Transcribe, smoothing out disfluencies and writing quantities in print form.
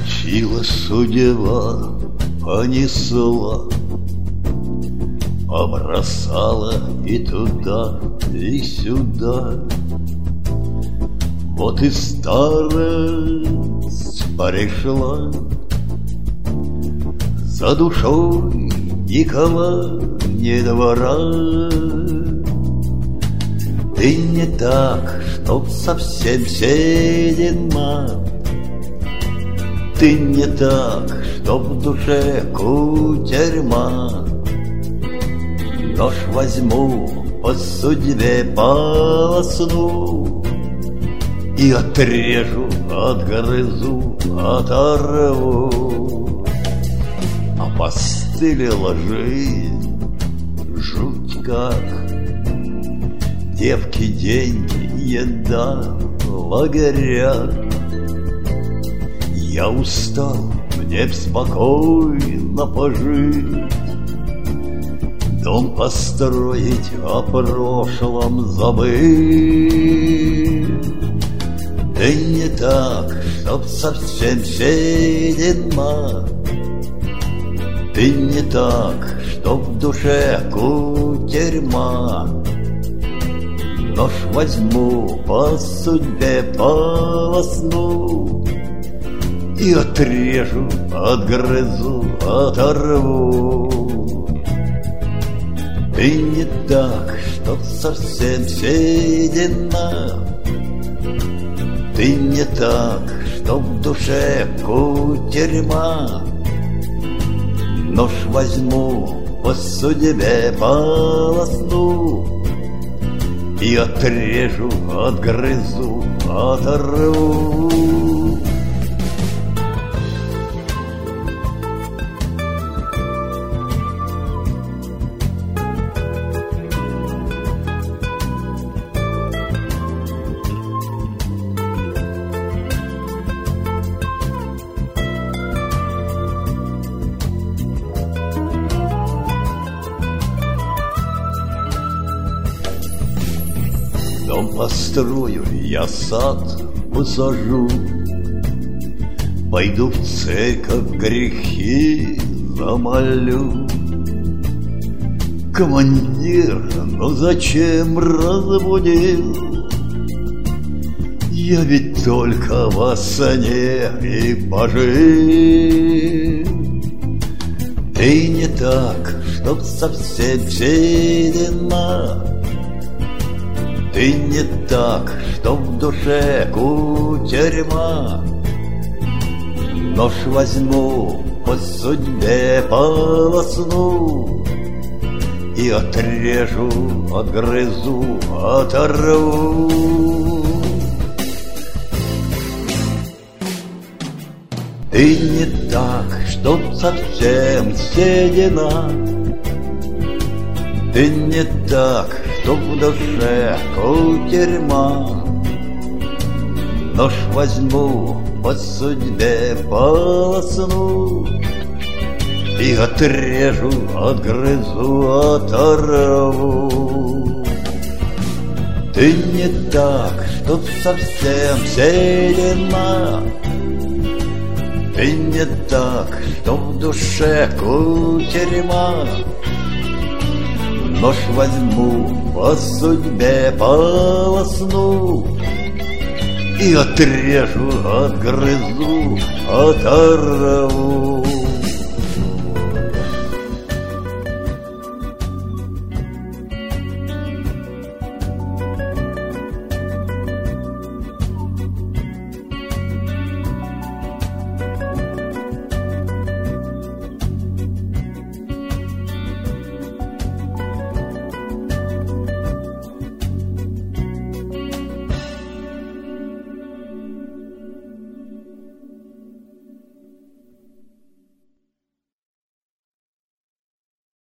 Учила судьба, понесла, побросала и туда, и сюда. Вот и старость пришла, за душой никого не двора. Ты не так, чтоб совсем седина, ты не так, чтоб в душе кутерьма. Нож возьму, по судьбе полосну и отрежу, отгрызу, оторву. Опостылила жизнь, жуть как. Девки, деньги, еда, лагеря. Я устал, мне б спокойно пожить, дом построить, о прошлом забыть. Ты не так, чтоб совсем седина, ты не так, чтоб в душе кутерьма. Нож возьму, по судьбе полосну и отрежу, отгрызу, оторву. Ты не так, чтоб совсем седина, ты не так, чтоб в душе кутерьма. Нож возьму, по судьбе полосну и отрежу, отгрызу, оторву. Дом построю, я сад посажу, пойду в церковь, грехи замолю. Командир, ну зачем разбудил? Я ведь только во сне и пожил. Ты не так, чтоб совсем седина, ты не так, чтоб в душе кутерьма. Нож возьму, по судьбе полосну и отрежу, отгрызу, оторву. Ты не так, чтоб совсем седина, ты не так, чтоб в душе кутерьма. Нож возьму, по судьбе полосну и отрежу, отгрызу, оторву. Ты не так, чтоб совсем седина, ты не так, чтоб в душе кутерьма. Нож возьму, по судьбе полосну и отрежу, отгрызу, оторву.